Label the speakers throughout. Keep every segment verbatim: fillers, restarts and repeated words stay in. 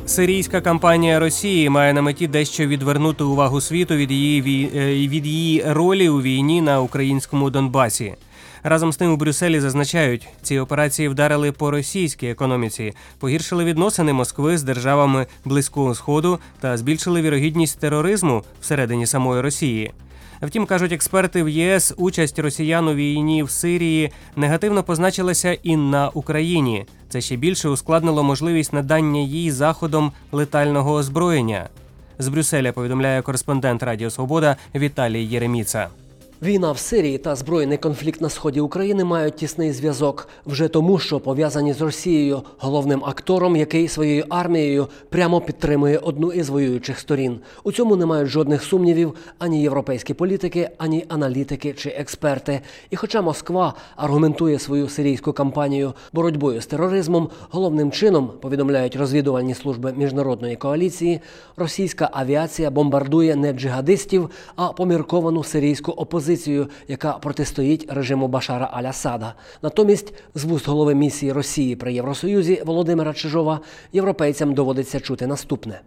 Speaker 1: Сирійська кампанія Росії має на меті дещо відвернути увагу світу від її, від її ролі у війні на українському Донбасі. Разом з тим у Брюсселі зазначають, ці операції вдарили по російській економіці, погіршили відносини Москви з державами Близького Сходу та збільшили вірогідність тероризму всередині самої Росії. Втім, кажуть експерти в ЄС, участь росіян у війні в Сирії негативно позначилася і на Україні. Це ще більше ускладнило можливість надання їй Заходом летального озброєння. З Брюсселя повідомляє кореспондент Радіо Свобода Віталій Єреміца.
Speaker 2: Війна в Сирії та збройний конфлікт на сході України мають тісний зв'язок вже тому, що пов'язані з Росією, головним актором, який своєю армією прямо підтримує одну із воюючих сторін. У цьому не мають жодних сумнівів ані європейські політики, ані аналітики чи експерти. І хоча Москва аргументує свою сирійську кампанію боротьбою з тероризмом, головним чином, повідомляють розвідувальні служби міжнародної коаліції, російська авіація бомбардує не джихадистів, а помірковану сирійську опозицію, яка протистоїть режиму Башара Аль-Асада. Натомість, з вуст голови місії Росії при Євросоюзі Володимира Чижова, європейцям доводиться чути наступне.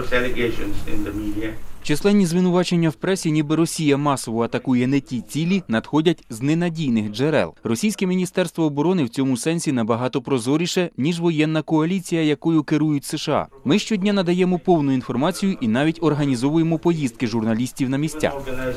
Speaker 3: Численні звинувачення в пресі, ніби Росія масово атакує не ті цілі, надходять з ненадійних джерел. Російське Міністерство оборони в цьому сенсі набагато прозоріше, ніж воєнна коаліція, якою керують США. Ми щодня надаємо повну інформацію і навіть організовуємо поїздки журналістів на місця.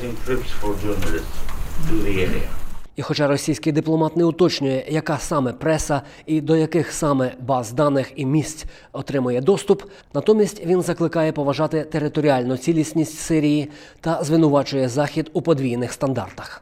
Speaker 2: І хоча російський дипломат не уточнює, яка саме преса і до яких саме баз даних і місць отримує доступ, натомість він закликає поважати територіальну цілісність Сирії та звинувачує Захід у подвійних стандартах.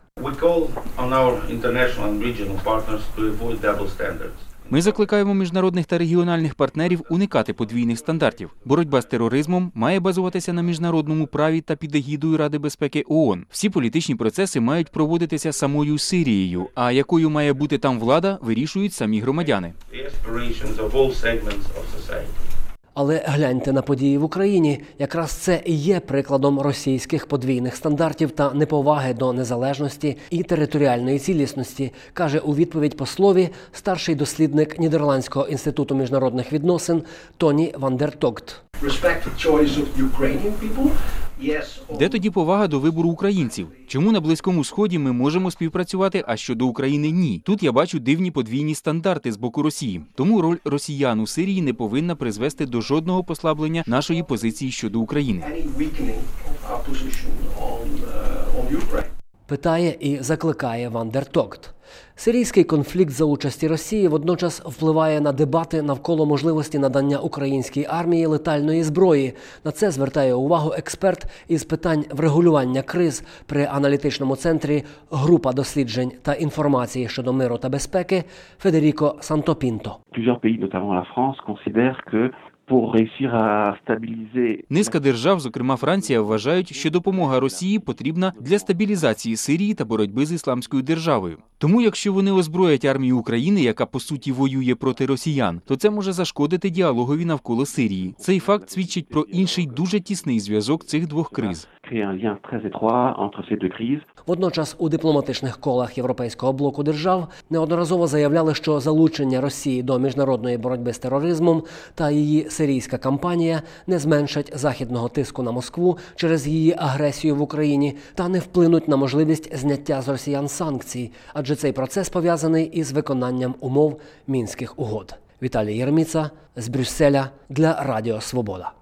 Speaker 3: Ми закликаємо міжнародних та регіональних партнерів уникати подвійних стандартів. Боротьба з тероризмом має базуватися на міжнародному праві та під егідою Ради безпеки ООН. Всі політичні процеси мають проводитися самою Сирією, а якою має бути там влада, вирішують самі громадяни.
Speaker 2: Але гляньте на події в Україні. Якраз це і є прикладом російських подвійних стандартів та неповаги до незалежності і територіальної цілісності, каже у відповідь послові старший дослідник Нідерландського інституту міжнародних відносин Тоні Ван дер Тогт.
Speaker 3: Де тоді повага до вибору українців? Чому на Близькому Сході ми можемо співпрацювати, а щодо України – ні? Тут я бачу дивні подвійні стандарти з боку Росії. Тому роль росіян у Сирії не повинна призвести до жодного послаблення нашої позиції щодо України.
Speaker 2: Питає і закликає Ван дер Тогт. Сирійський конфлікт за участі Росії водночас впливає на дебати навколо можливості надання українській армії летальної зброї. На це звертає увагу експерт із питань врегулювання криз при аналітичному центрі «Група досліджень та інформації щодо миру та безпеки» Федеріко Сантопінто.
Speaker 3: Низка держав, зокрема Франція, вважають, що допомога Росії потрібна для стабілізації Сирії та боротьби з Ісламською державою. Тому якщо вони озброять армію України, яка по суті воює проти росіян, то це може зашкодити діалогові навколо Сирії. Цей факт свідчить про інший дуже тісний зв'язок цих двох криз.
Speaker 2: Водночас у дипломатичних колах Європейського блоку держав неодноразово заявляли, що залучення Росії до міжнародної боротьби з тероризмом та її сирійська кампанія не зменшать західного тиску на Москву через її агресію в Україні та не вплинуть на можливість зняття з росіян санкцій, адже цей процес пов'язаний із виконанням умов Мінських угод. Віталій Єреміца з Брюсселя для Радіо Свобода.